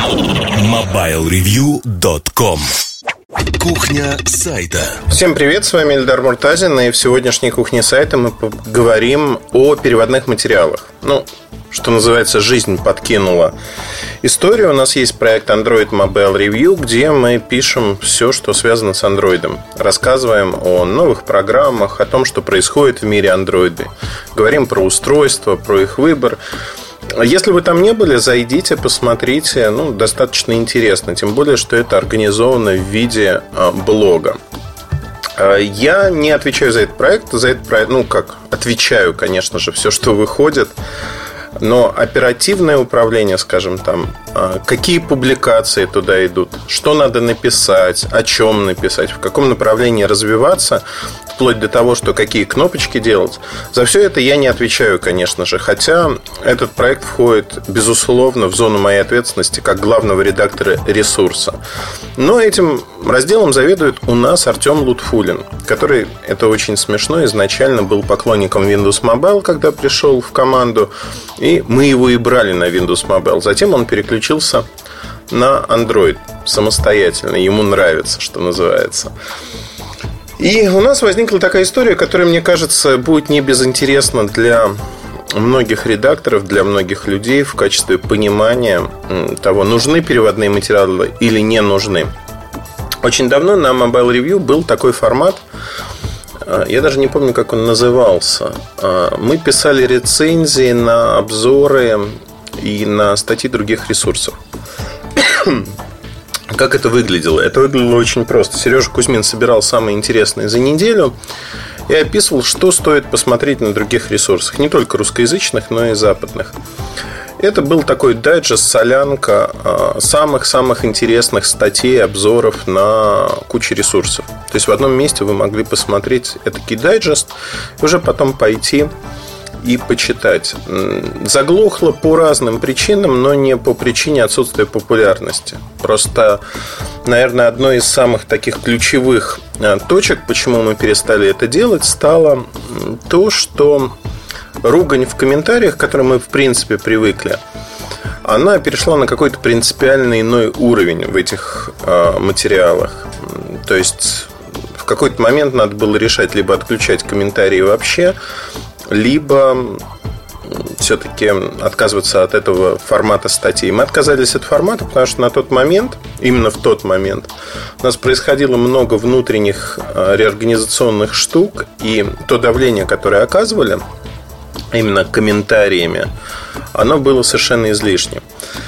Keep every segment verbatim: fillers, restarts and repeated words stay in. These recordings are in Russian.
мобайл ревью точка ком. Кухня сайта. Всем привет, с вами Эльдар Муртазин. И в сегодняшней кухне сайта мы поговорим о переводных материалах. Ну, что называется, жизнь подкинула историю. У нас есть проект Android Mobile Review, где мы пишем все, что связано с Android. Рассказываем о новых программах, о том, что происходит в мире Android. Говорим про устройства, про их выбор. Если вы там не были, зайдите, посмотрите. Ну, достаточно интересно. Тем более, что это организовано в виде а, блога. Я не отвечаю за этот проект. За этот проект, ну как, отвечаю, конечно же, все, что выходит. Но оперативное управление, скажем, там, какие публикации туда идут, что надо написать, о чем написать, в каком направлении развиваться, вплоть до того, что какие кнопочки делать. За все это я не отвечаю, конечно же. Хотя этот проект входит, безусловно, в зону моей ответственности как главного редактора ресурса. Но этим разделом заведует у нас Артем Лутфулин, который, это очень смешно, изначально был поклонником Windows Mobile, когда пришел в команду. И мы его и брали на Windows Mobile. Затем он переключился на Android самостоятельно. Ему нравится, что называется. И у нас возникла такая история, которая, мне кажется, будет не безинтересна для многих редакторов, для многих людей в качестве понимания того, нужны переводные материалы или не нужны. Очень давно на Mobile Review был такой формат. Я даже не помню, как он назывался. Мы писали рецензии на обзоры и на статьи других ресурсов. Как это выглядело? Это выглядело очень просто. Сережа Кузьмин собирал самые интересные за неделю и описывал, что стоит посмотреть на других ресурсах. Не только русскоязычных, но и западных. Это был такой дайджест, солянка самых-самых интересных статей, обзоров на кучу ресурсов. То есть в одном месте вы могли посмотреть этакий дайджест и уже потом пойти и почитать. Заглохло по разным причинам, но не по причине отсутствия популярности. Просто, наверное, одной из самых таких ключевых точек, почему мы перестали это делать, стало то, что ругань в комментариях, к которой мы в принципе привыкли, она перешла на какой-то принципиально иной уровень в этих э, материалах. То есть в какой-то момент надо было решать либо отключать комментарии вообще, либо все-таки отказываться от этого формата статей. Мы отказались от формата, потому что на тот момент, именно в тот момент, у нас происходило много внутренних реорганизационных штук, и то давление, которое оказывали именно комментариями, оно было совершенно излишним.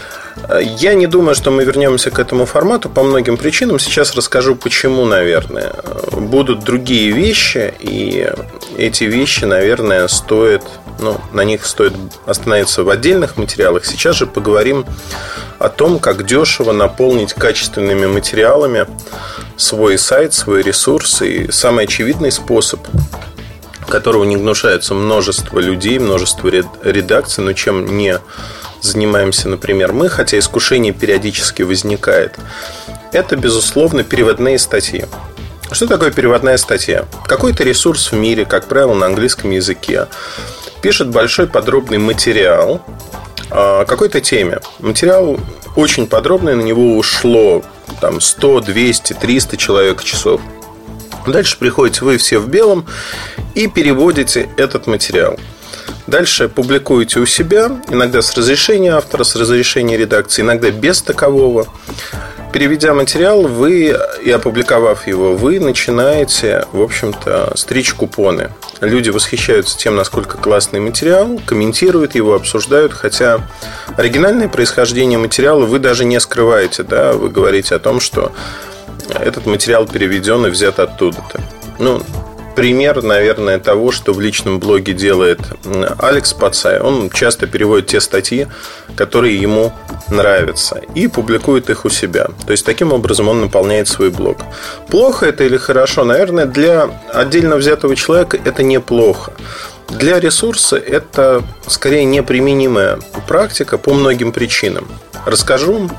Я не думаю, что мы вернемся к этому формату по многим причинам. Сейчас расскажу, почему, наверное. Будут другие вещи, и эти вещи, наверное, стоит, ну, на них стоит остановиться в отдельных материалах. Сейчас же поговорим о том, как дешево наполнить качественными материалами свой сайт, свой ресурс. И самый очевидный способ, которого не гнушается множество людей, множество редакций, но чем не занимаемся, например, мы, хотя искушение периодически возникает, это, безусловно, переводные статьи. Что такое переводная статья? Какой-то ресурс в мире, как правило, на английском языке, пишет большой подробный материал о какой-то теме. Материал очень подробный, на него ушло там, сто, двести, триста человек часов. Дальше приходите вы все в белом и переводите этот материал. Дальше публикуете у себя, иногда с разрешения автора, с разрешения редакции, иногда без такового. Переведя материал, вы и опубликовав его, вы начинаете, в общем-то, стричь купоны. Люди восхищаются тем, насколько классный материал, комментируют его, обсуждают, хотя оригинальное происхождение материала вы даже не скрываете, да? Вы говорите о том, что этот материал переведен и взят оттуда-то. Ну, пример, наверное, того, что в личном блоге делает Алекс Пацай. Он часто переводит те статьи, которые ему нравятся, и публикует их у себя. То есть, таким образом он наполняет свой блог. Плохо это или хорошо? Наверное, для отдельно взятого человека это неплохо. Для ресурса это скорее неприменимая практика по многим причинам. Расскажу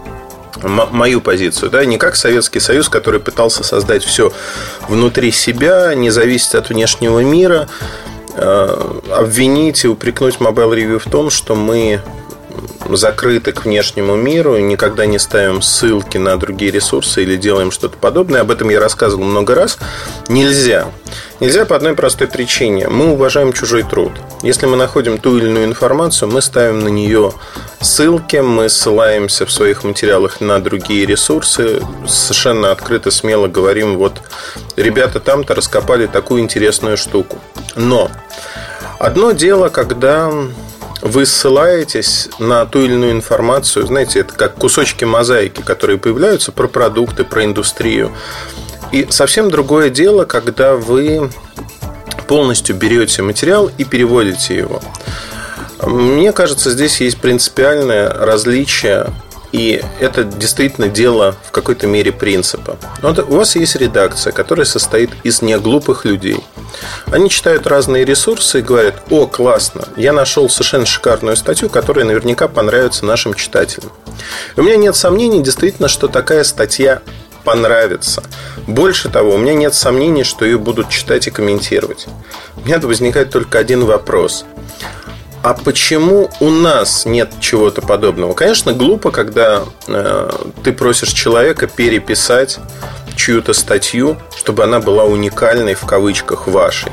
мою позицию, да, не как Советский Союз, который пытался создать все внутри себя, не зависеть от внешнего мира, э, обвинить и упрекнуть Mobile Review в том, что мы закрыты к внешнему миру, никогда не ставим ссылки на другие ресурсы или делаем что-то подобное. Об этом я рассказывал много раз. Нельзя. Нельзя по одной простой причине. Мы уважаем чужой труд. Если мы находим ту или иную информацию, мы ставим на нее ссылки, мы ссылаемся в своих материалах на другие ресурсы, совершенно открыто, смело говорим: вот ребята там-то раскопали такую интересную штуку. Но одно дело, когда вы ссылаетесь на ту или иную информацию, знаете, это как кусочки мозаики, которые появляются про продукты, про индустрию. И совсем другое дело, когда вы полностью берете материал и переводите его. Мне кажется, здесь есть принципиальное различие, и это действительно дело в какой-то мере принципа. Вот у вас есть редакция, которая состоит из неглупых людей. Они читают разные ресурсы и говорят: о, классно, я нашел совершенно шикарную статью, которая наверняка понравится нашим читателям. И у меня нет сомнений, действительно, что такая статья понравится. Больше того, у меня нет сомнений, что ее будут читать и комментировать. У меня возникает только один вопрос: а почему у нас нет чего-то подобного? Конечно, глупо, когда э, ты просишь человека переписать чью-то статью, чтобы она была уникальной, в кавычках, вашей.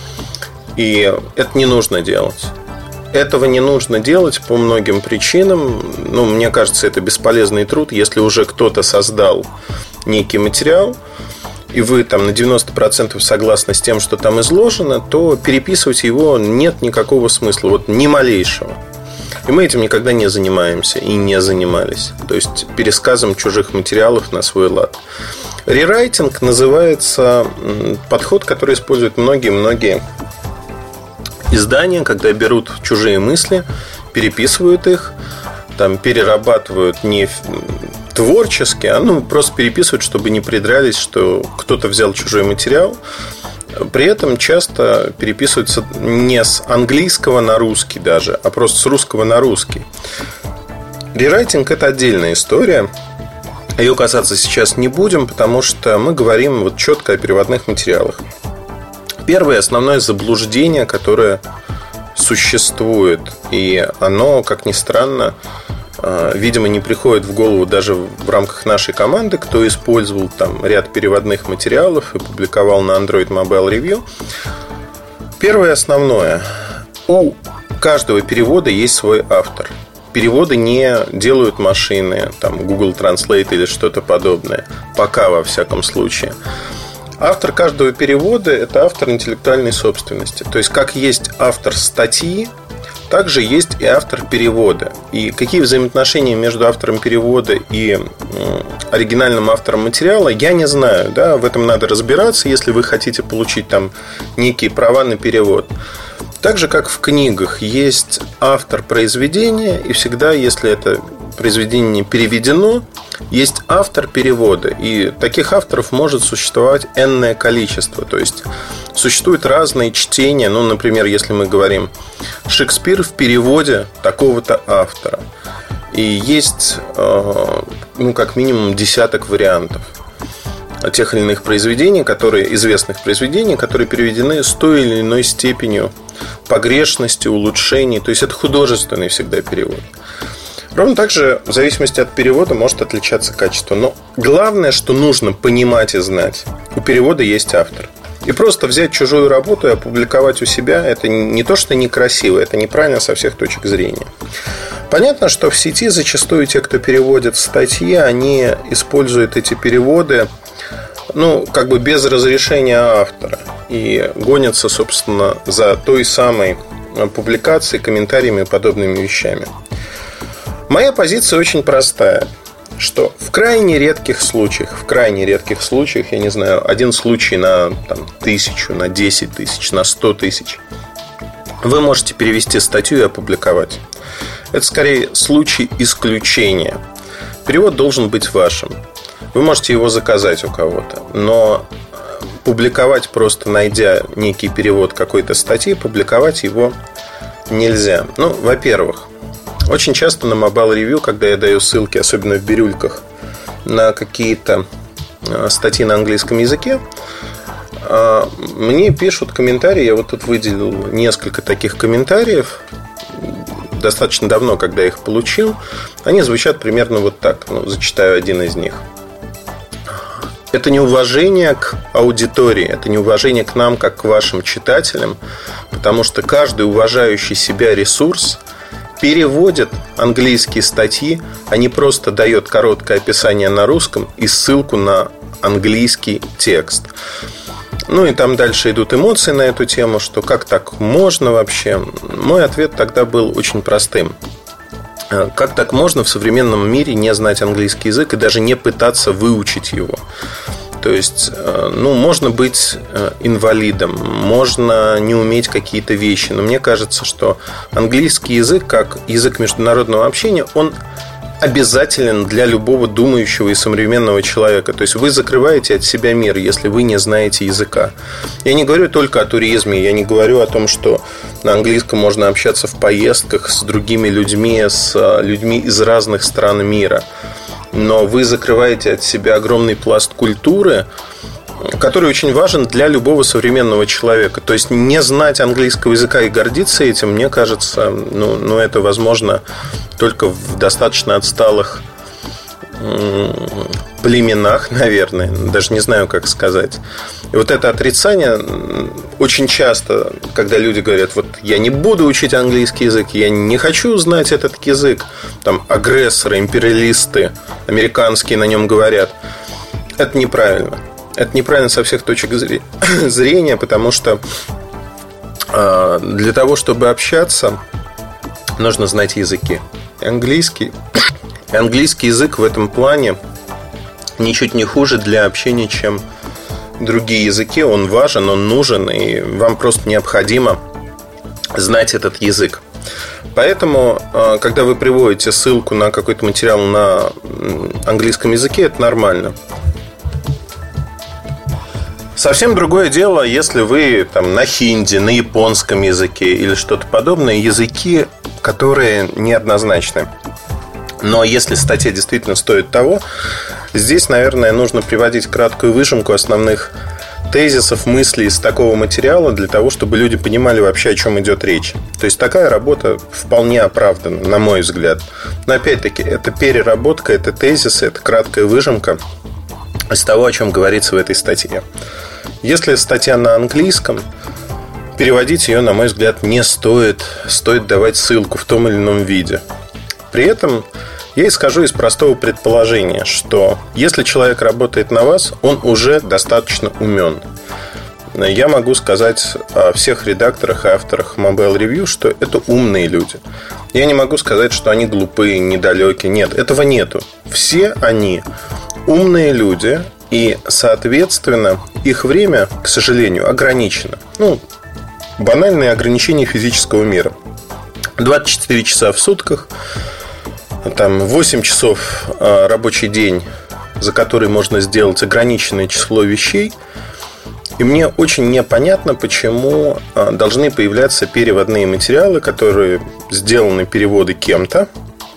И это не нужно делать. Этого не нужно делать по многим причинам. Ну, мне кажется, это бесполезный труд. Если уже кто-то создал некий материал, и вы там на девяносто процентов согласны с тем, что там изложено, то переписывать его нет никакого смысла, вот ни малейшего. И мы этим никогда не занимаемся и не занимались. То есть пересказом чужих материалов на свой лад. Рерайтинг называется подход, который используют многие-многие издания, когда берут чужие мысли, переписывают их, там, перерабатывают не творчески, а ну, просто переписывают, чтобы не придрались, что кто-то взял чужой материал. При этом часто переписываются не с английского на русский даже, а просто с русского на русский. Рерайтинг – это отдельная история. Ее касаться сейчас не будем, потому что мы говорим вот четко о переводных материалах. Первое основное заблуждение, которое существует, и оно, как ни странно, видимо, не приходит в голову даже в рамках нашей команды, кто использовал там ряд переводных материалов и публиковал на Android Mobile Review. Первое основное: у каждого перевода есть свой автор. Переводы не делают машины, там, Google Translate или что-то подобное. Пока, во всяком случае. Автор каждого перевода – это автор интеллектуальной собственности. То есть, как есть автор статьи, также есть и автор перевода. И какие взаимоотношения между автором перевода и оригинальным автором материала, я не знаю. Да? В этом надо разбираться, если вы хотите получить там некие права на перевод. Так же, как в книгах, есть автор произведения, и всегда, если это произведение переведено, есть автор перевода. И таких авторов может существовать энное количество. То есть существуют разные чтения. Ну, например, если мы говорим Шекспир в переводе такого-то автора. И есть, ну, как минимум десяток вариантов тех или иных произведений, которые, известных произведений, которые переведены с той или иной степенью погрешности, улучшений. То есть это художественный всегда перевод. Ровно так же, в зависимости от перевода, может отличаться качество. Но главное, что нужно понимать и знать: у перевода есть автор. И просто взять чужую работу и опубликовать у себя — это не то, что некрасиво, это неправильно со всех точек зрения. Понятно, что в сети зачастую те, кто переводит статьи, они используют эти переводы, ну, как бы без разрешения автора, и гонятся, собственно, за той самой публикацией, комментариями и подобными вещами. Моя позиция очень простая, что в крайне редких случаях, в крайне редких случаях, я не знаю, один случай на там, тысячу, на десять тысяч, на сто тысяч, вы можете перевести статью и опубликовать. Это скорее случай исключения. Перевод должен быть вашим. Вы можете его заказать у кого-то, но публиковать, просто найдя некий перевод какой-то статьи, публиковать его нельзя. Ну, во-первых, очень часто на Mobile Review, когда я даю ссылки, особенно в бирюльках, на какие-то статьи на английском языке, мне пишут комментарии. Я вот тут выделил несколько таких комментариев, достаточно давно, когда я их получил, они звучат примерно вот так. Ну, зачитаю один из них. Это неуважение к аудитории, это неуважение к нам, как к вашим читателям, потому что каждый уважающий себя ресурс переводит английские статьи, а не просто дает короткое описание на русском и ссылку на английский текст. Ну и там дальше идут эмоции на эту тему, что как так можно вообще. Мой ответ тогда был очень простым. Как так можно в современном мире не знать английский язык и даже не пытаться выучить его? То есть, ну, можно быть инвалидом, можно не уметь какие-то вещи, но мне кажется, что английский язык, как язык международного общения, он обязателен для любого думающего и современного человека. То есть вы закрываете от себя мир, если вы не знаете языка. Я не говорю только о туризме, я не говорю о том, что на английском можно общаться в поездках с другими людьми, с людьми из разных стран мира. Но вы закрываете от себя огромный пласт культуры, который очень важен для любого современного человека. То есть не знать английского языка и гордиться этим, мне кажется, ну, ну это возможно только в достаточно отсталых племенах, наверное. Даже не знаю, как сказать. И вот это отрицание очень часто, когда люди говорят: вот я не буду учить английский язык, я не хочу знать этот язык, там агрессоры, империалисты американские на нем говорят. Это неправильно. Это неправильно со всех точек зрения, потому что для того, чтобы общаться, нужно знать языки. И английский, и английский язык в этом плане ничуть не хуже для общения, чем другие языки. Он важен, он нужен, и вам просто необходимо знать этот язык. Поэтому, когда вы приводите ссылку на какой-то материал на английском языке, это нормально. Совсем другое дело, если вы там на хинди, на японском языке или что-то подобное, языки, которые неоднозначны. Но если статья действительно стоит того, здесь, наверное, нужно приводить краткую выжимку основных тезисов, мыслей из такого материала для того, чтобы люди понимали вообще, о чем идет речь. То есть такая работа вполне оправдана, на мой взгляд. Но опять-таки, это переработка, это тезисы, это краткая выжимка из того, о чем говорится в этой статье. Если статья на английском, переводить ее, на мой взгляд, не стоит. Стоит давать ссылку в том или ином виде. При этом я исхожу из простого предположения, что если человек работает на вас, он уже достаточно умен. Я могу сказать о всех редакторах и авторах Mobile Review, что это умные люди. Я не могу сказать, что они глупые, недалекие. Нет, этого нету. Все они умные люди, и, соответственно, их время, к сожалению, ограничено. Ну, банальные ограничения физического мира. двадцать четыре часа в сутках, там восемь часов рабочий день, за который можно сделать ограниченное число вещей. И мне очень непонятно, почему должны появляться переводные материалы, которые сделаны переводы кем-то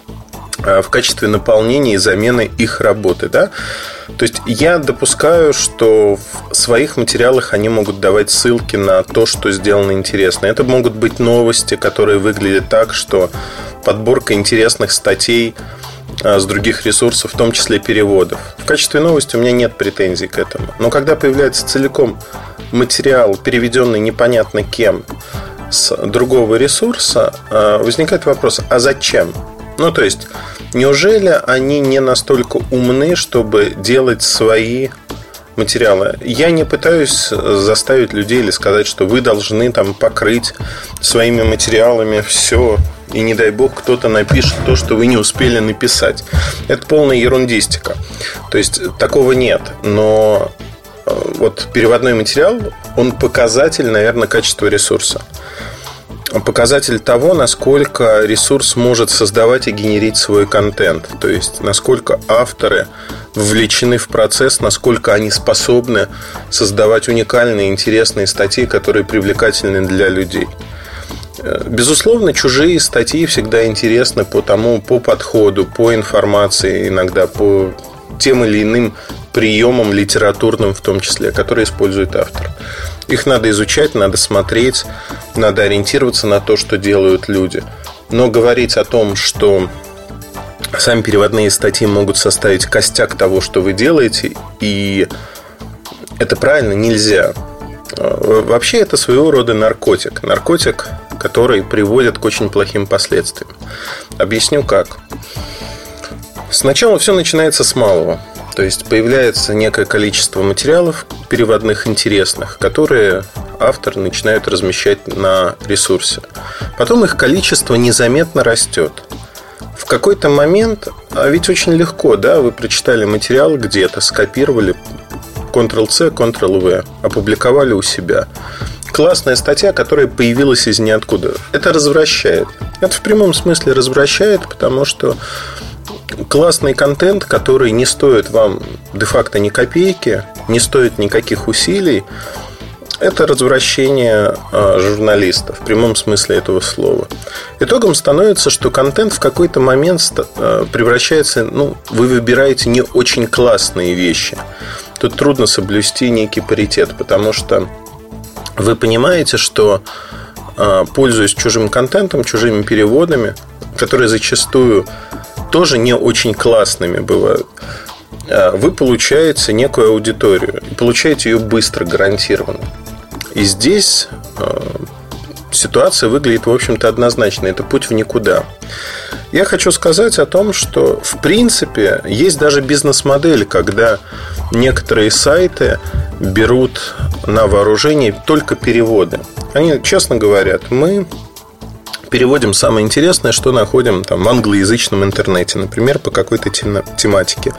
в качестве наполнения и замены их работы, да? То есть я допускаю, что в своих материалах они могут давать ссылки на то, что сделано интересно. Это могут быть новости, которые выглядят так, что подборка интересных статей с других ресурсов, в том числе переводов. В качестве новости у меня нет претензий к этому. Но когда появляется целиком материал, переведенный непонятно кем с другого ресурса, возникает вопрос: а зачем? Ну, то есть, неужели они не настолько умны, чтобы делать свои материалы? Я не пытаюсь заставить людей или сказать, что вы должны там покрыть своими материалами все, и не дай бог кто-то напишет то, что вы не успели написать. Это полная ерундистика. То есть такого нет. Но вот переводной материал, он показатель, наверное, качества ресурса. Показатель того, насколько ресурс может создавать и генерить свой контент. То есть, насколько авторы вовлечены в процесс, насколько они способны создавать уникальные, интересные статьи, которые привлекательны для людей. Безусловно, чужие статьи всегда интересны по тому, по подходу, по информации, иногда по тем или иным приемам литературным, в том числе, которые использует автор. Их надо изучать, надо смотреть, надо ориентироваться на то, что делают люди. Но говорить о том, что сами переводные статьи могут составить костяк того, что вы делаете, и это правильно, нельзя. Вообще это своего рода наркотик. Наркотик, который приводит к очень плохим последствиям. Объясню как. Сначала все начинается с малого. То есть появляется некое количество материалов переводных интересных, которые автор начинает размещать на ресурсе. Потом их количество незаметно растет. В какой-то момент, а ведь очень легко, да, вы прочитали материал где-то, скопировали, контрол-C, контрол-V, опубликовали у себя. Классная статья, которая появилась из ниоткуда. Это развращает. Это в прямом смысле развращает, потому что классный контент, который не стоит вам де-факто ни копейки, не стоит никаких усилий, это развращение э, журналиста в прямом смысле этого слова. Итогом становится, что контент в какой-то момент э, превращается, ну, вы выбираете не очень классные вещи. Тут трудно соблюсти некий паритет, потому что вы понимаете, что э, пользуясь чужим контентом, чужими переводами, которые зачастую тоже не очень классными бывают, э, вы получаете некую аудиторию и получаете ее быстро, гарантированно. И здесь э, ситуация выглядит, в общем-то, однозначно. Это путь в никуда. Я хочу сказать о том, что, в принципе, есть даже бизнес-модель, когда некоторые сайты берут на вооружение только переводы. Они честно говорят: мы переводим самое интересное, что находим там в англоязычном интернете, например, по какой-то тематике.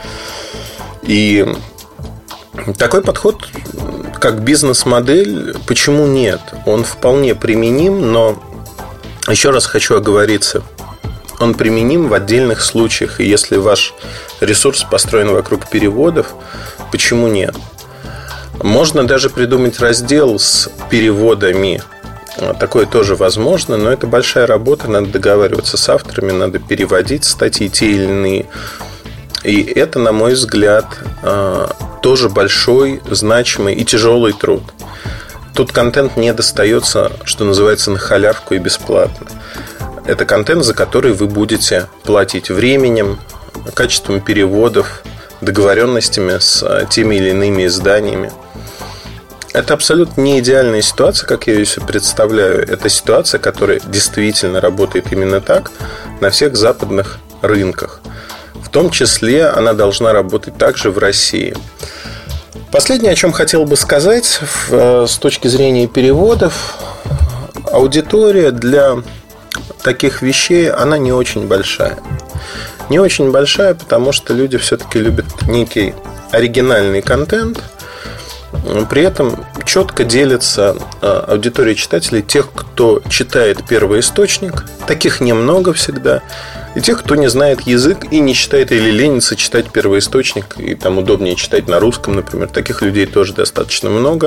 И такой подход, как бизнес-модель, почему нет? Он вполне применим, но еще раз хочу оговориться: он применим в отдельных случаях. И если ваш ресурс построен вокруг переводов, почему нет? Можно даже придумать раздел с переводами. Такое тоже возможно, но это большая работа. Надо договариваться с авторами, надо переводить статьи те или иные. И это, на мой взгляд, тоже большой, значимый и тяжелый труд. Тут контент не достается, что называется, на халявку и бесплатно. Это контент, за который вы будете платить временем, качеством переводов, договоренностями с теми или иными изданиями. Это абсолютно не идеальная ситуация, как я ее себе представляю. Это ситуация, которая действительно работает именно так на всех западных рынках. В том числе она должна работать также в России. Последнее, о чем хотел бы сказать с точки зрения переводов: аудитория для таких вещей, она не очень большая. Не очень большая, потому что люди все-таки любят некий оригинальный контент. При этом четко делится аудитория читателей: тех, кто читает первоисточник, таких немного всегда, и тех, кто не знает язык и не читает или ленится читать первоисточник, и там удобнее читать на русском, например. Таких людей тоже достаточно много.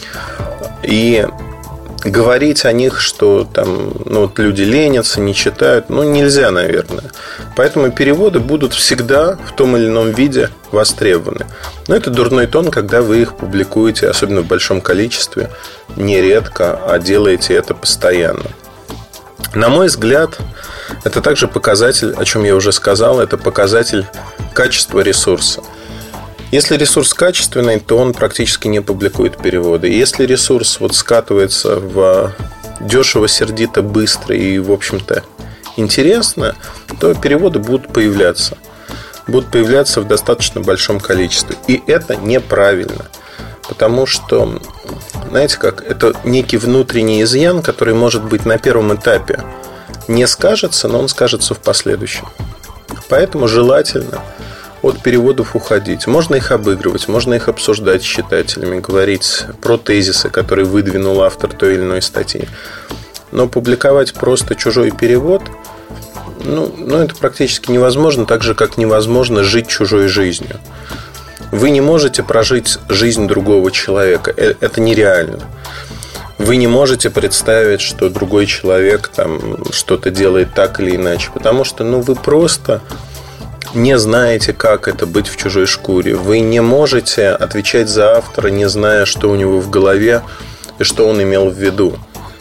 И говорить о них, что там, ну, вот люди ленятся, не читают, ну, нельзя, наверное. Поэтому переводы будут всегда в том или ином виде востребованы. Но это дурной тон, когда вы их публикуете, особенно в большом количестве, нередко, а делаете это постоянно. На мой взгляд, это также показатель, о чем я уже сказал, это показатель качества ресурса. Если ресурс качественный, то он практически не публикует переводы. Если ресурс вот скатывается в дешево, сердито, быстро и, в общем-то, интересно, то переводы будут появляться. Будут появляться в достаточно большом количестве. И это неправильно. Потому что, знаете как, это некий внутренний изъян, который, может быть, на первом этапе не скажется, но он скажется в последующем. Поэтому желательно от переводов уходить. Можно их обыгрывать, можно их обсуждать с читателями, говорить про тезисы, которые выдвинул автор той или иной статьи. Но публиковать просто чужой перевод, ну, ну, это практически невозможно, так же, как невозможно жить чужой жизнью. Вы не можете прожить жизнь другого человека. Это нереально. Вы не можете представить, что другой человек там что-то делает так или иначе, потому что, ну, вы просто не знаете, как это быть в чужой шкуре. Вы не можете отвечать за автора, не зная, что у него в голове и что он имел в виду.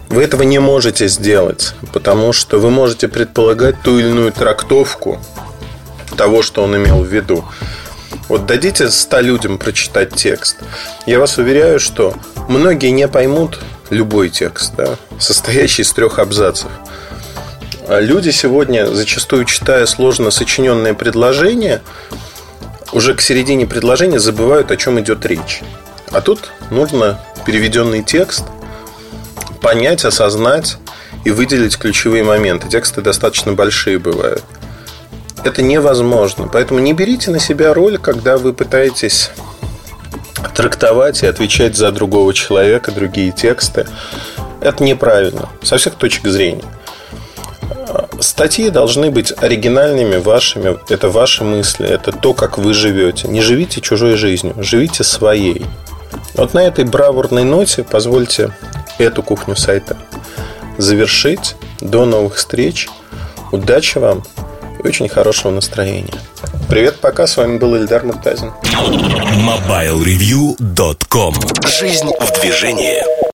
Вы этого не можете сделать, потому что вы можете предполагать ту или иную трактовку того, что он имел в виду. Вот дадите ста людям прочитать текст, я вас уверяю, что многие не поймут любой текст, да, состоящий из трех абзацев. А люди сегодня, зачастую читая сложно сочиненные предложения, уже к середине предложения забывают, о чем идет речь. А тут нужно переведенный текст понять, осознать и выделить ключевые моменты. Тексты достаточно большие бывают. Это невозможно. Поэтому не берите на себя роль, когда вы пытаетесь трактовать и отвечать за другого человека, другие тексты. Это неправильно со всех точек зрения. Статьи должны быть оригинальными, вашими. Это ваши мысли, это то, как вы живете. Не живите чужой жизнью, живите своей. Вот на этой бравурной ноте позвольте эту кухню сайта завершить. До новых встреч. Удачи вам и очень хорошего настроения. Привет, пока. С вами был Эльдар Муртазин. мобайл ревью точка ком. Жизнь в движении.